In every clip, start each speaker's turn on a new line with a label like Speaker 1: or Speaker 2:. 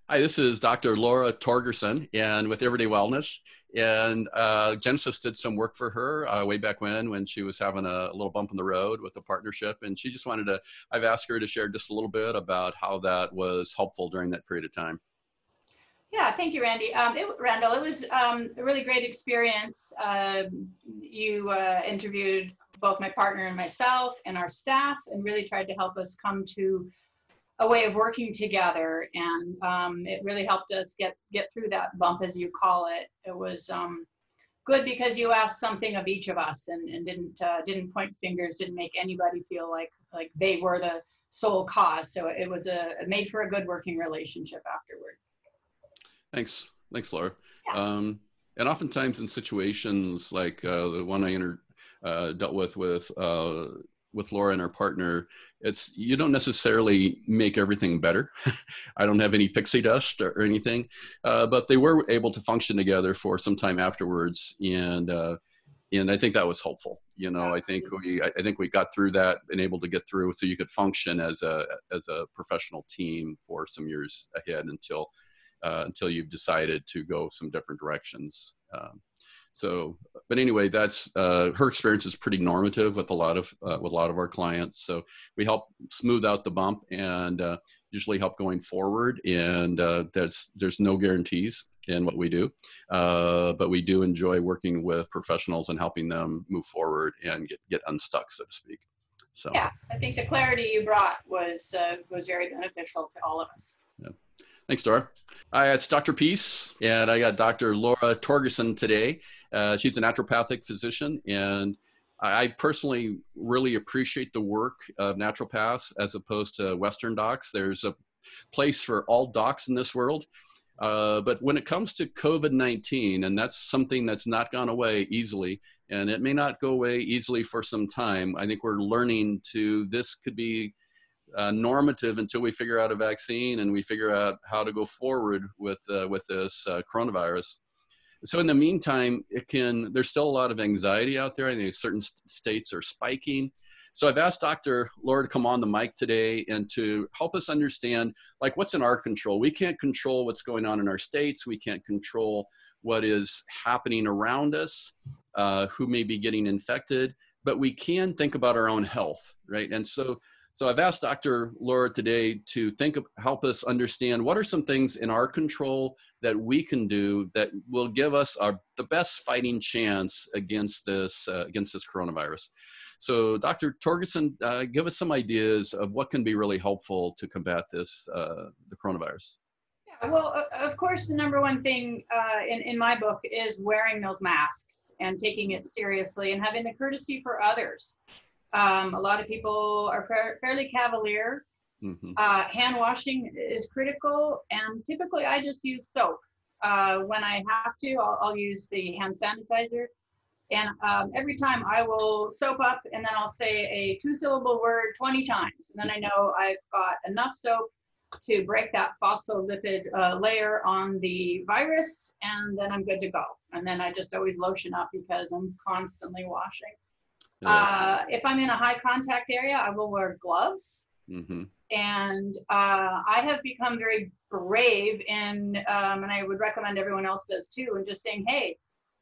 Speaker 1: Hi, this is Dr. Laura Torgerson, and with Everyday Wellness. And Genesis did some work for her way back when she was having a little bump in the road with the partnership. And she just wanted to, I've asked her to share just a little bit about how that was helpful during that period of time.
Speaker 2: Yeah, thank you, Randy. Randall, it was a really great experience. You interviewed both my partner and myself and our staff and really tried to help us come to a way of working together. And it really helped us get through that bump, as you call it. It was good because you asked something of each of us and didn't point fingers, didn't make anybody feel like they were the sole cause. So it was it made for a good working relationship afterward.
Speaker 1: Thanks, Laura.
Speaker 2: Yeah.
Speaker 1: And oftentimes in situations like the one I dealt with Laura and her partner, you don't necessarily make everything better. I don't have any pixie dust or anything, but they were able to function together for some time afterwards, and I think that was helpful. You know, I think we got through that and able to get through, so you could function as a professional team for some years ahead until you've decided to go some different directions. But anyway, that's her experience is pretty normative with a lot of our clients. So we help smooth out the bump and usually help going forward. And there's no guarantees in what we do, but we do enjoy working with professionals and helping them move forward and get unstuck, so to speak. So
Speaker 2: yeah, I think the clarity you brought was very beneficial to all of us.
Speaker 1: Yeah. Thanks, Dora. Hi, it's Dr. Peace, and I got Dr. Laura Torgerson today. She's a naturopathic physician, and I personally really appreciate the work of naturopaths as opposed to Western docs. There's a place for all docs in this world, but when it comes to COVID-19, and that's something that's not gone away easily, and it may not go away easily for some time, I think we're learning this could be normative until we figure out a vaccine and we figure out how to go forward with this coronavirus. So in the meantime, there's still a lot of anxiety out there. I think certain states are spiking. So I've asked Dr. Laura to come on the mic today and to help us understand what's in our control. We can't control what's going on in our states. We can't control what is happening around us, who may be getting infected, but we can think about our own health, right? And so I've asked Dr. Laura today to help us understand what are some things in our control that we can do that will give us the best fighting chance against this coronavirus. So Dr. Torgerson, give us some ideas of what can be really helpful to combat the coronavirus.
Speaker 2: Yeah, well, of course, the number one thing in my book is wearing those masks and taking it seriously and having the courtesy for others. A lot of people are fairly cavalier.
Speaker 1: Mm-hmm.
Speaker 2: Hand washing is critical, and typically I just use soap. When I have to, I'll use the hand sanitizer. And every time I will soap up, and then I'll say a 2-syllable word 20 times. And then I know I've got enough soap to break that phospholipid layer on the virus, and then I'm good to go. And then I just always lotion up because I'm constantly washing.
Speaker 1: Yeah.
Speaker 2: If I'm in a high contact area, I will wear gloves.
Speaker 1: Mm-hmm.
Speaker 2: And I have become very brave and I would recommend everyone else does too, and just saying, hey,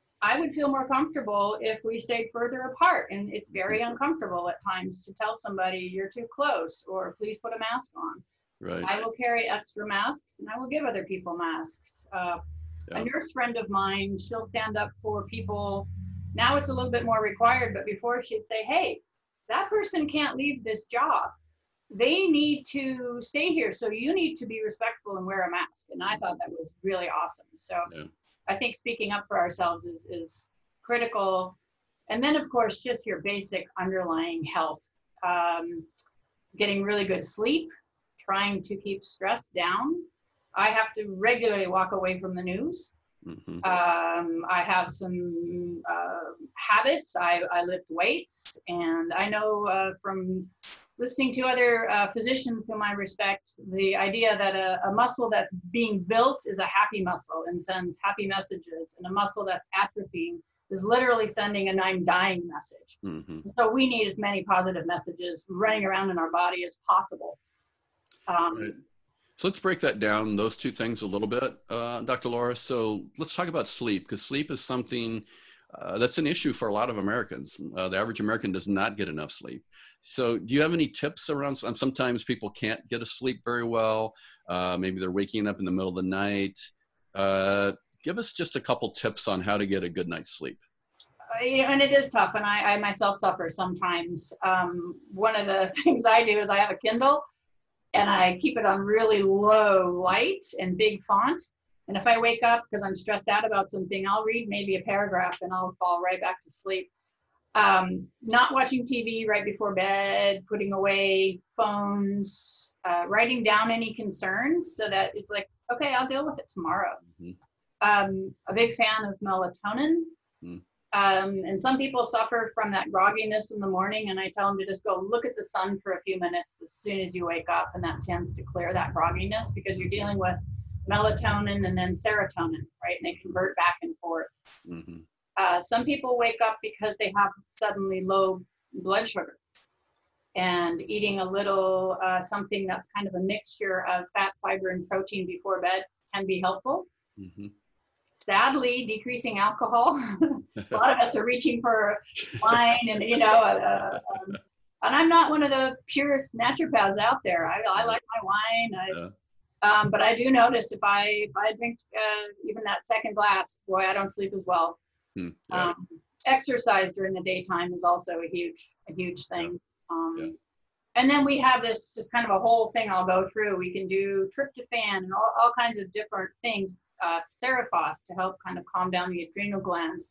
Speaker 2: I would feel more comfortable if we stayed further apart. And it's very uncomfortable at times to tell somebody you're too close or please put a mask on.
Speaker 1: Right.
Speaker 2: I will carry extra masks and I will give other people masks. A nurse friend of mine, she'll stand up for people. Now it's a little bit more required, but before she'd say, hey, that person can't leave this job. They need to stay here. So you need to be respectful and wear a mask. And I thought that was really awesome. So I think speaking up for ourselves is critical. And then of course, just your basic underlying health, getting really good sleep, trying to keep stress down. I have to regularly walk away from the news.
Speaker 1: Mm-hmm.
Speaker 2: I have some habits. I lift weights, and I know from listening to other physicians whom I respect, the idea that a muscle that's being built is a happy muscle and sends happy messages, and a muscle that's atrophying is literally sending an I'm dying message.
Speaker 1: Mm-hmm.
Speaker 2: So we need as many positive messages running around in our body as possible.
Speaker 1: Right. So let's break that down, those two things a little bit, Dr. Laura. So let's talk about sleep, because sleep is something that's an issue for a lot of Americans. The average American does not get enough sleep. So do you have any tips around, sometimes people can't get to sleep very well. Maybe they're waking up in the middle of the night. Give us just a couple tips on how to get a good night's sleep.
Speaker 2: And it is tough, and I myself suffer sometimes. One of the things I do is I have a Kindle, and I keep it on really low light and big font. And if I wake up because I'm stressed out about something, I'll read maybe a paragraph and I'll fall right back to sleep. Not watching TV right before bed, putting away phones, writing down any concerns so that it's like, okay, I'll deal with it tomorrow. Mm-hmm. A big fan of melatonin. Mm. And some people suffer from that grogginess in the morning, and I tell them to just go look at the sun for a few minutes as soon as you wake up, and that tends to clear that grogginess because you're dealing with melatonin and then serotonin, right? And they convert back and forth. Mm-hmm. Some people wake up because they have suddenly low blood sugar, and eating a little something that's kind of a mixture of fat, fiber, and protein before bed can be helpful. Mm-hmm. Sadly, decreasing alcohol. A lot of us are reaching for wine, and and I'm not one of the purest naturopaths out there. I like my wine. But I do notice if I drink even that second glass, boy, I don't sleep as well. Yeah. Exercise during the daytime is also a huge thing. Yeah. And then we have this just kind of a whole thing I'll go through. We can do tryptophan and all kinds of different things, Serophos to help kind of calm down the adrenal glands.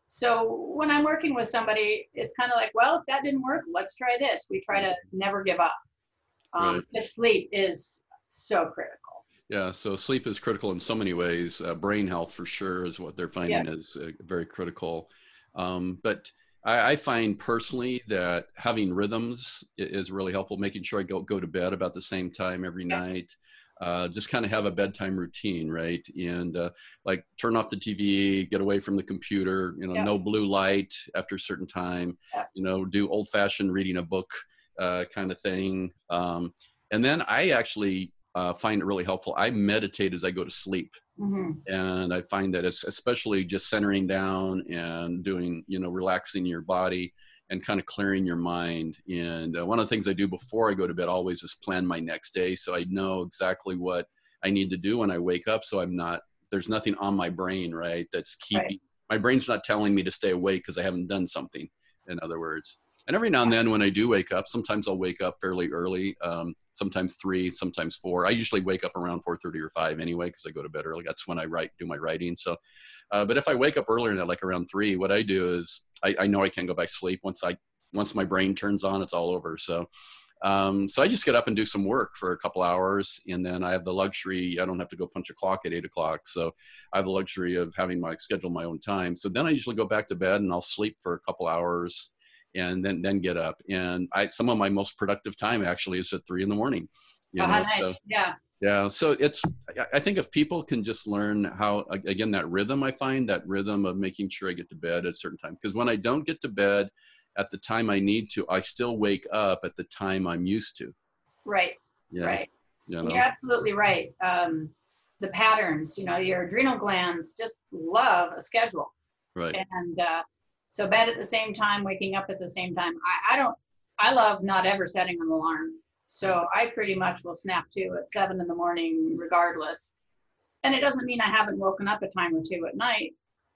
Speaker 2: So when I'm working with somebody, it's kind of like, well, if that didn't work, let's try this. We try to never give up. Right. Because sleep is so critical.
Speaker 1: Yeah, so sleep is critical in so many ways. Brain health for sure is what they're finding is very critical. But I find personally that having rhythms is really helpful, making sure I go to bed about the same time every night. Just kind of have a bedtime routine, right? And like turn off the TV, get away from the computer, no blue light after a certain time, do old fashioned reading a book kind of thing. And then I actually find it really helpful. I meditate as I go to sleep. Mm-hmm. And I find that it's especially just centering down and doing, relaxing your body and kind of clearing your mind. And one of the things I do before I go to bed always is plan my next day. So I know exactly what I need to do when I wake up. So there's nothing on my brain, right? That's keeping, my brain's not telling me to stay awake because I haven't done something, in other words. And every now and then when I do wake up, sometimes I'll wake up fairly early, sometimes 3, sometimes 4. I usually wake up around 4:30 or 5 anyway, because I go to bed early. That's when I do my writing. So, but if I wake up earlier than that, like around 3, what I do is I know I can't go back to sleep. Once my brain turns on, it's all over. So I just get up and do some work for a couple hours, and then I have the luxury, I don't have to go punch a clock at 8 o'clock. So I have the luxury of having schedule my own time. So then I usually go back to bed and I'll sleep for a couple hours and then get up. And some of my most productive time actually is at 3 in the morning.
Speaker 2: Nice.
Speaker 1: So,
Speaker 2: yeah.
Speaker 1: So I think if people can just learn how, again, that rhythm, I find that rhythm of making sure I get to bed at a certain time. Because when I don't get to bed at the time I need to, I still wake up at the time I'm used to.
Speaker 2: Right. Yeah. Right. You're absolutely right. The patterns, your adrenal glands just love a schedule.
Speaker 1: Right.
Speaker 2: And so bed at the same time, waking up at the same time. I love not ever setting an alarm. So I pretty much will snap to at 7 in the morning regardless. And it doesn't mean I haven't woken up a time or two at night.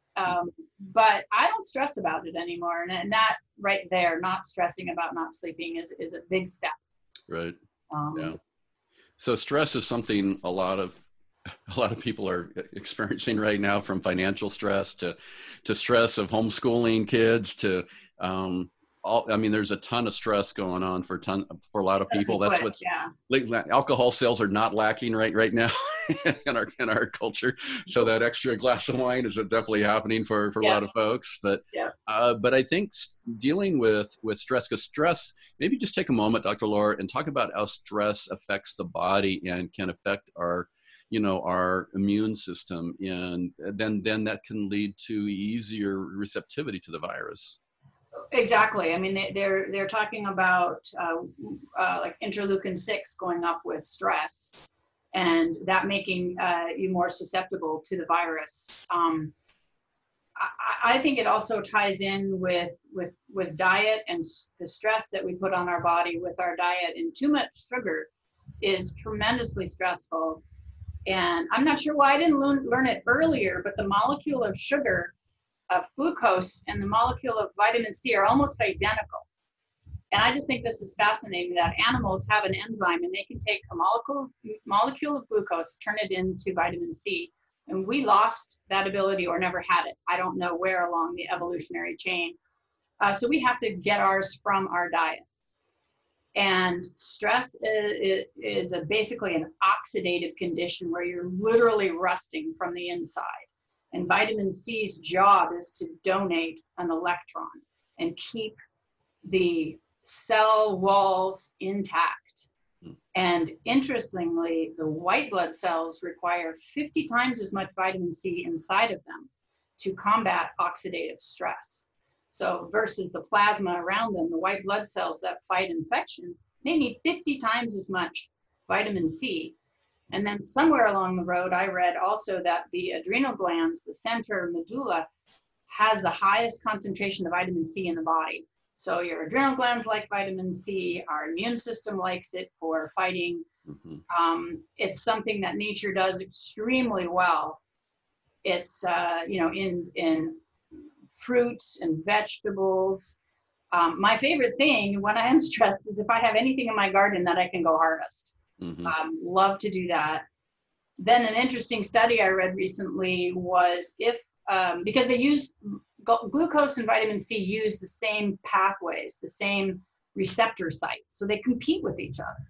Speaker 2: But I don't stress about it anymore. And that right there, not stressing about not sleeping is a big step.
Speaker 1: Right. Yeah. So stress is something a lot of people are experiencing right now, from financial stress to stress of homeschooling kids to there's a ton of stress going on for a lot of people. That's what's alcohol sales are not lacking right now in our culture. So that extra glass of wine is definitely happening for a lot of folks. But I think dealing with stress, because stress, maybe just take a moment, Dr. Laura, and talk about how stress affects the body and can affect our immune system, and then that can lead to easier receptivity to the virus.
Speaker 2: Exactly. I mean, they're talking about like interleukin-6 going up with stress, and that making you more susceptible to the virus. I think it also ties in with diet and the stress that we put on our body with our diet, and too much sugar is tremendously stressful. And I'm not sure why I didn't learn it earlier, but the molecule of sugar, of glucose, and the molecule of vitamin C are almost identical. And I just think this is fascinating that animals have an enzyme and they can take a molecule of glucose, turn it into vitamin C. And we lost that ability or never had it. I don't know where along the evolutionary chain. So we have to get ours from our diet. And stress is basically an oxidative condition where you're literally rusting from the inside. And vitamin C's job is to donate an electron and keep the cell walls intact. And interestingly, the white blood cells require 50 times as much vitamin C inside of them to combat oxidative stress. So versus the plasma around them, the white blood cells that fight infection, they need 50 times as much vitamin C. And then somewhere along the road, I read also that the adrenal glands, the center medulla, has the highest concentration of vitamin C in the body. So your adrenal glands like vitamin C, our immune system likes it for fighting. It's something that nature does extremely well. It's, in fruits and vegetables. My favorite thing when I am stressed is if I have anything in my garden that I can go harvest. Love to do that. Then an interesting study I read recently was because they use glucose and vitamin C use the same pathways, the same receptor sites, so they compete with each other.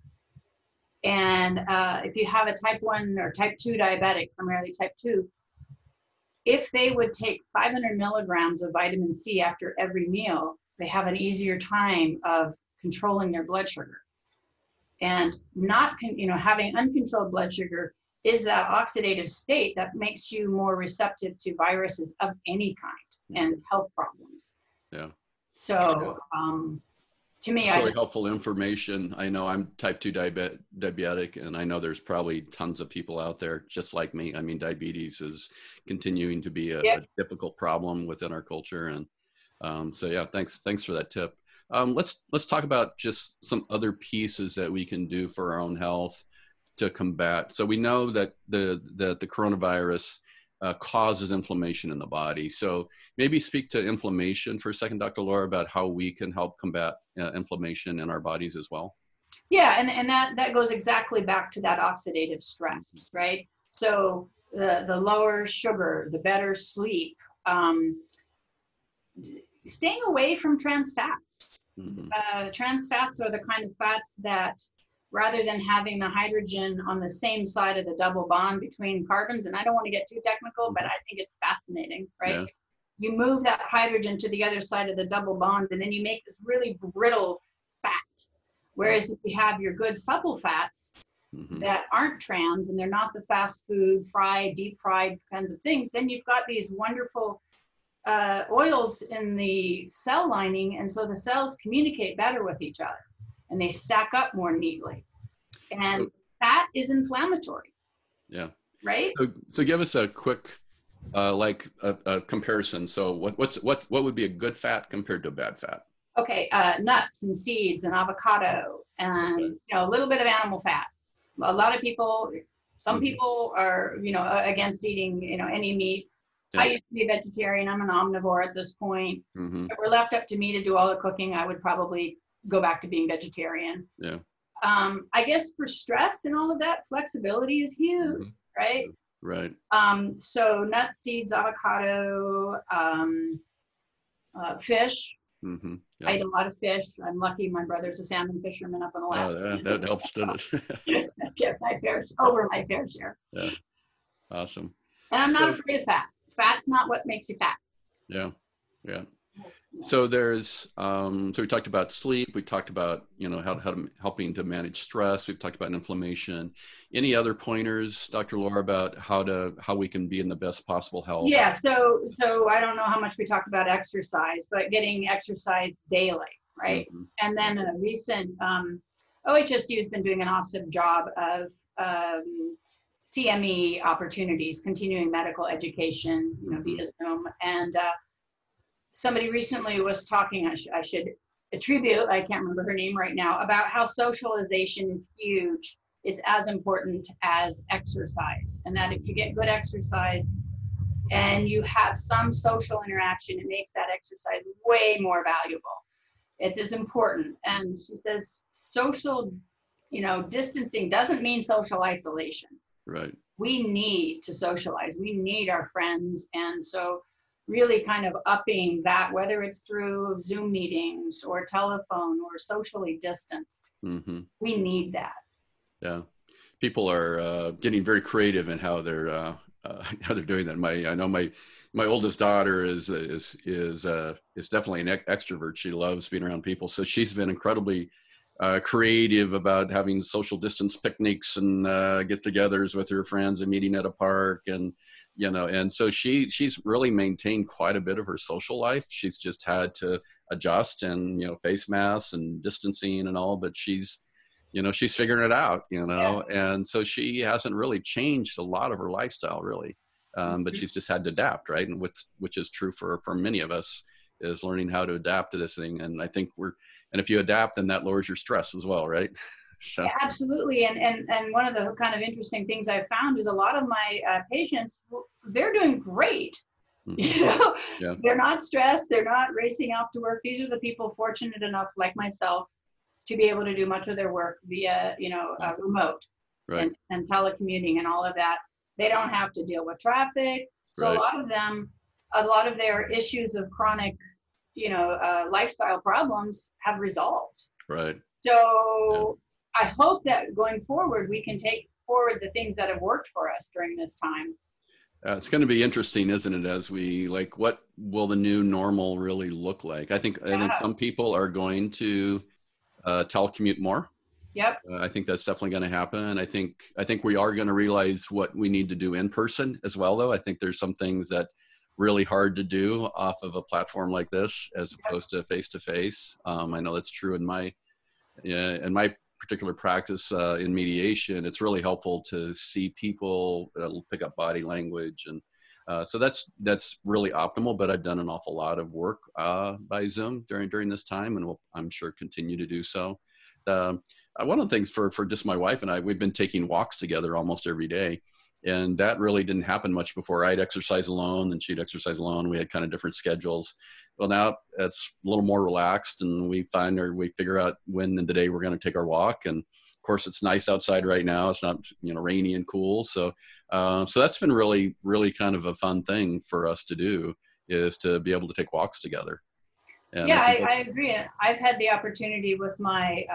Speaker 2: And if you have a type 1 or type 2 diabetic, primarily type 2, if they would take 500 milligrams of vitamin C after every meal, they have an easier time of controlling their blood sugar. And having uncontrolled blood sugar is that oxidative state that makes you more receptive to viruses of any kind and health problems.
Speaker 1: Yeah.
Speaker 2: So to me,
Speaker 1: it's really helpful information. I know I'm type 2 diabetic, and I know there's probably tons of people out there just like me. I mean, diabetes is continuing to be a difficult problem within our culture. And so yeah, thanks for that tip. Let's talk about just some other pieces that we can do for our own health to combat. So we know that the coronavirus causes inflammation in the body. So maybe speak to inflammation for a second, Dr. Laura, about how we can help combat inflammation in our bodies as well.
Speaker 2: Yeah, and that goes exactly back to that oxidative stress, right? So the lower sugar, the better sleep, staying away from trans fats. Trans fats are the kind of fats that, rather than having the hydrogen on the same side of the double bond between carbons, and I don't want to get too technical, but I think it's fascinating, right? Yeah. You move that hydrogen to the other side of the double bond, and then you make this really brittle fat. Whereas if you have your good supple fats that aren't trans, and they're not the fast food, fried, deep fried kinds of things, then you've got these wonderful oils in the cell lining, and so the cells communicate better with each other. And they stack up more neatly. And fat is inflammatory. Yeah. Right?
Speaker 1: So give us a quick, a comparison. So what would be a good fat compared to a bad fat?
Speaker 2: Okay, nuts and seeds and avocado and a little bit of animal fat. A lot of people, some people are against eating any meat. Yeah. I used to be a vegetarian. I'm an omnivore at this point. If it were left up to me to do all the cooking, I would probably go back to being vegetarian. Yeah. I guess for stress and all of that, flexibility is huge, right?
Speaker 1: Right.
Speaker 2: So nuts, seeds, avocado, fish. Yeah. I eat a lot of fish. I'm lucky my brother's a salmon fisherman up in Alaska.
Speaker 1: That helps, doesn't it?
Speaker 2: Get my fair share.
Speaker 1: Yeah. Awesome.
Speaker 2: And I'm not afraid of fat. Fat's not what makes you fat.
Speaker 1: Yeah. Yeah. So there's, so we talked about sleep. We talked about, helping to manage stress. We've talked about inflammation. Any other pointers, Dr. Laura, about how we can be in the best possible health?
Speaker 2: Yeah. So I don't know how much we talked about exercise, but getting exercise daily, right? And then a recent, OHSU has been doing an awesome job of CME opportunities, continuing medical education, via Zoom. And somebody recently was talking, I should attribute, I can't remember her name right now, about how socialization is huge. It's as important as exercise. And that if you get good exercise and you have some social interaction, it makes that exercise way more valuable. It's as important. And she says social, distancing doesn't mean social isolation.
Speaker 1: Right.
Speaker 2: We need to socialize. We need our friends. And so really kind of upping that, whether it's through Zoom meetings or telephone or socially distanced, we need that.
Speaker 1: Yeah. People are getting very creative in how they're doing that. I know my oldest daughter is definitely an extrovert. She loves being around people. So she's been incredibly creative about having social distance picnics and get-togethers with her friends and meeting at a park, and and so she's really maintained quite a bit of her social life. She's just had to adjust and face masks and distancing and all, but she's figuring it out,
Speaker 2: Yeah.
Speaker 1: and so she hasn't really changed a lot of her lifestyle really, but she's just had to adapt, right? And which is true for many of us, is learning how to adapt to this thing. And I think and if you adapt, then that lowers your stress as well, right? So.
Speaker 2: Yeah, absolutely. And one of the kind of interesting things I've found is a lot of my patients, they're doing great.
Speaker 1: Yeah.
Speaker 2: They're not stressed. They're not racing off to work. These are the people fortunate enough, like myself, to be able to do much of their work via, remote,
Speaker 1: right.
Speaker 2: and telecommuting and all of that. They don't have to deal with traffic. So
Speaker 1: right.
Speaker 2: a lot of their issues of chronic, lifestyle problems have resolved.
Speaker 1: Right.
Speaker 2: So I hope that going forward, we can take forward the things that have worked for us during this time.
Speaker 1: It's going to be interesting, isn't it? As we what will the new normal really look like? I think some people are going to telecommute more.
Speaker 2: Yep.
Speaker 1: I think that's definitely going to happen. I think we are going to realize what we need to do in person as well, though. I think there's some things that really hard to do off of a platform like this as opposed to face to face. I know that's true in my particular practice in mediation. It's really helpful to see people pick up body language, and so that's really optimal. But I've done an awful lot of work by Zoom during this time, and will, I'm sure, continue to do so. One of the things for just my wife and I, we've been taking walks together almost every day. And that really didn't happen much before. I'd exercise alone and she'd exercise alone. We had kind of different schedules. Well, now it's a little more relaxed, and we figure out when in the day we're going to take our walk. And of course, it's nice outside right now. It's not, rainy and cool. So that's been really, really kind of a fun thing for us to do, is to be able to take walks together. And
Speaker 2: I agree. I've had the opportunity with my,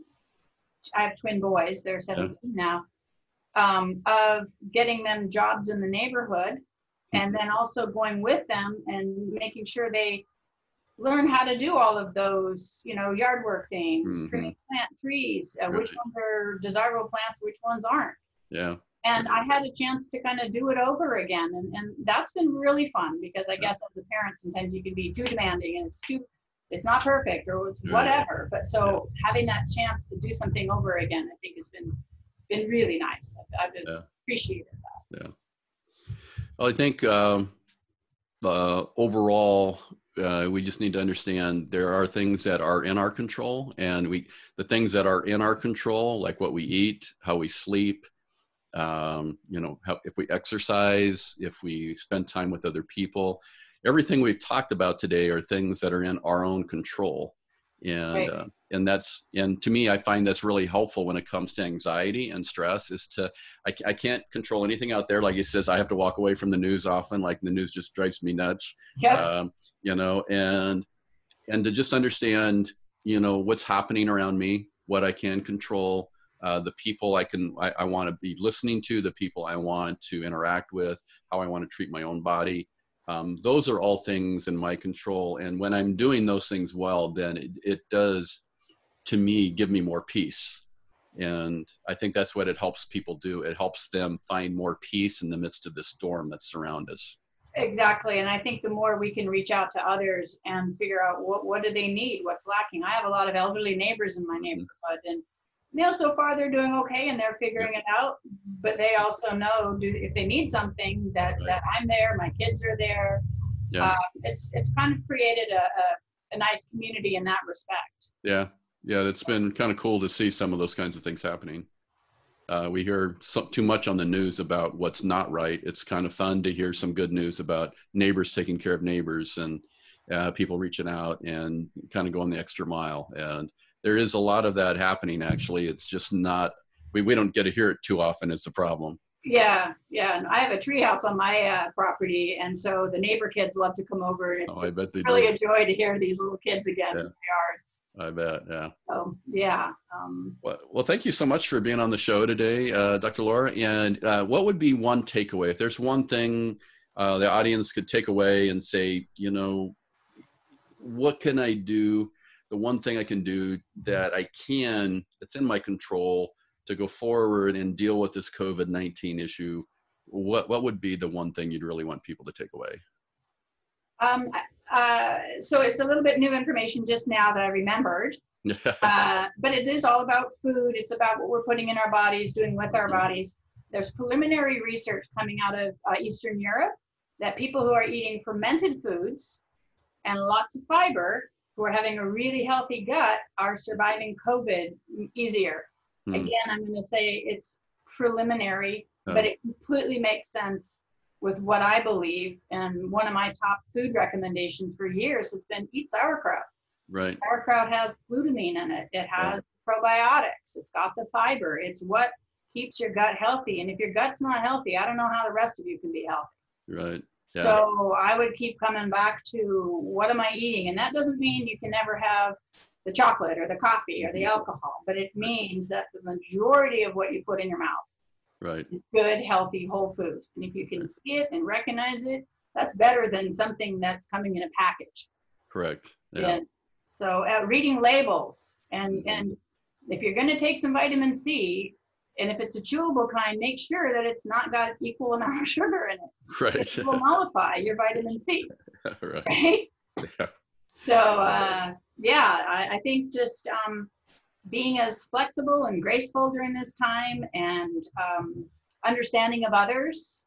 Speaker 2: I have twin boys, they're 17 now. Of getting them jobs in the neighborhood, and then also going with them and making sure they learn how to do all of those, yard work things, plant trees, which ones are desirable plants, which ones aren't.
Speaker 1: Yeah.
Speaker 2: And I had a chance to kind of do it over again. And that's been really fun, because I guess as a parent, sometimes you can be too demanding and it's not perfect or whatever. But so having that chance to do something over again, I think has been really nice. I've appreciated that.
Speaker 1: Yeah. Well, I think overall, we just need to understand there are things that are in our control, and the things that are in our control, like what we eat, how we sleep, if we exercise, if we spend time with other people, everything we've talked about today are things that are in our own control. And
Speaker 2: right.
Speaker 1: And to me, I find that's really helpful when it comes to anxiety and stress. I can't control anything out there. Like he says, I have to walk away from the news often. Like the news just drives me nuts.
Speaker 2: Yep.
Speaker 1: And to just understand, what's happening around me, what I can control, the people I want to be listening to, the people I want to interact with, how I want to treat my own body. Those are all things in my control. And when I'm doing those things well, then it does, to me, give me more peace. And I think that's what it helps people do. It helps them find more peace in the midst of this storm that surrounds us.
Speaker 2: Exactly. And I think the more we can reach out to others and figure out what do they need, what's lacking. I have a lot of elderly neighbors in my neighborhood, and so far they're doing okay and they're figuring it out, but they also know if they need something that I'm there, my kids are there.
Speaker 1: Yeah.
Speaker 2: It's kind of created a nice community in that respect.
Speaker 1: Yeah. Yeah. It's been kind of cool to see some of those kinds of things happening. We hear too much on the news about what's not right. It's kind of fun to hear some good news about neighbors taking care of neighbors and people reaching out and kind of going the extra mile. And there is a lot of that happening, actually. It's just not, we don't get to hear it too often is the problem.
Speaker 2: Yeah, yeah. And I have a tree house on my property, and so the neighbor kids love to come over. And it's
Speaker 1: I bet they
Speaker 2: really
Speaker 1: do.
Speaker 2: a joy to hear these little kids again in the yard.
Speaker 1: I bet, yeah.
Speaker 2: So, yeah.
Speaker 1: Well, thank you so much for being on the show today, Dr. Laura. And what would be one takeaway? If there's one thing the audience could take away and say, what can I do? The one thing I can do that's in my control to go forward and deal with this COVID-19 issue, what would be the one thing you'd really want people to take away?
Speaker 2: So it's a little bit new information just now that I remembered, but it is all about food. It's about what we're putting in our bodies, doing with our bodies. There's preliminary research coming out of Eastern Europe that people who are eating fermented foods and lots of fiber, who are having a really healthy gut, are surviving COVID easier. Again, I'm going to say it's preliminary, but it completely makes sense with what I believe. And one of my top food recommendations for years has been eat sauerkraut.
Speaker 1: Right.
Speaker 2: Sauerkraut has glutamine in it. It has probiotics. It's got the fiber. It's what keeps your gut healthy. And if your gut's not healthy, I don't know how the rest of you can be healthy.
Speaker 1: Right. Yeah.
Speaker 2: So I would keep coming back to what am I eating? And that doesn't mean you can never have the chocolate or the coffee or the alcohol, but it means that the majority of what you put in your mouth is good, healthy, whole food. And if you can see it and recognize it, that's better than something that's coming in a package.
Speaker 1: Correct. Yeah.
Speaker 2: And so reading labels and if you're going to take some vitamin C, and if it's a chewable kind, make sure that it's not got equal amount of sugar in it.
Speaker 1: Right.
Speaker 2: It will nullify your vitamin C.
Speaker 1: Right. Yeah.
Speaker 2: So, I think just being as flexible and graceful during this time and understanding of others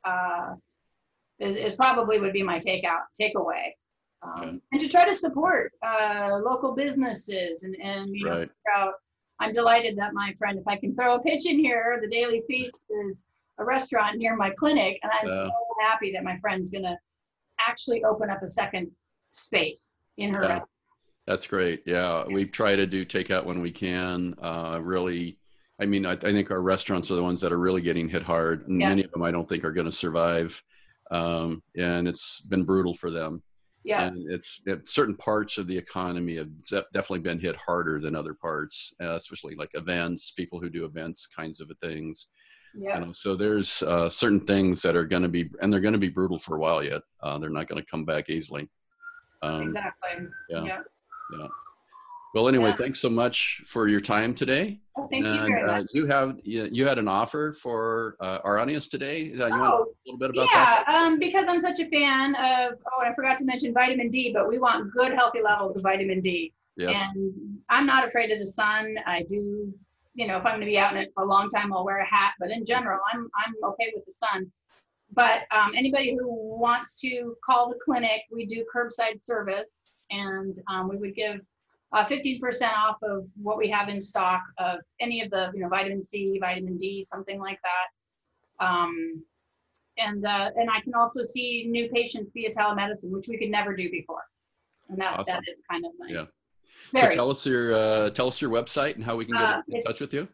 Speaker 2: is probably would be my takeaway. And to try to support local businesses and figure out. I'm delighted that my friend, if I can throw a pitch in here, the Daily Feast is a restaurant near my clinic, and I'm so happy that my friend's going to actually open up a second space in her restaurant.
Speaker 1: That's great. Yeah, we try to do takeout when we can. Really, I mean, I think our restaurants are the ones that are really getting hit hard. And many of them I don't think are going to survive, and it's been brutal for them. Yeah, and it's certain parts of the economy have definitely been hit harder than other parts, especially like events, people who do events kinds of things. Yeah. So there's certain things that are going to be, and they're going to be brutal for a while yet. They're not going to come back easily.
Speaker 2: Exactly. Yeah.
Speaker 1: Well, anyway, thanks so much for your time today.
Speaker 2: Oh, thank you very much.
Speaker 1: You had an offer for our audience today. You want to talk a little bit about that?
Speaker 2: Yeah, because I'm such a fan of, I forgot to mention vitamin D, but we want good, healthy levels of vitamin D. Yes. And I'm not afraid of the sun. I do, if I'm going to be out in it for a long time, I'll wear a hat. But in general, I'm okay with the sun. But anybody who wants to call the clinic, we do curbside service, and we would give 15% off of what we have in stock of any of the, vitamin C, vitamin D, something like that. And I can also see new patients via telemedicine, which we could never do before. And that is kind of nice.
Speaker 1: Yeah. So tell us your website and how we can get in touch with you.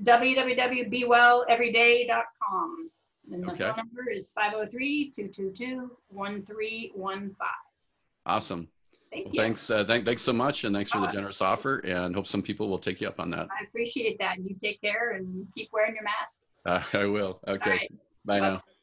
Speaker 2: www.bewelleveryday.com. And the phone number is 503-222-1315.
Speaker 1: Awesome.
Speaker 2: Thank you.
Speaker 1: Thanks so much, and thanks for the generous offer, and hope some people will take you up on that.
Speaker 2: I appreciate that. You take care and keep wearing your mask.
Speaker 1: I will. Okay.
Speaker 2: Right.
Speaker 1: Bye now.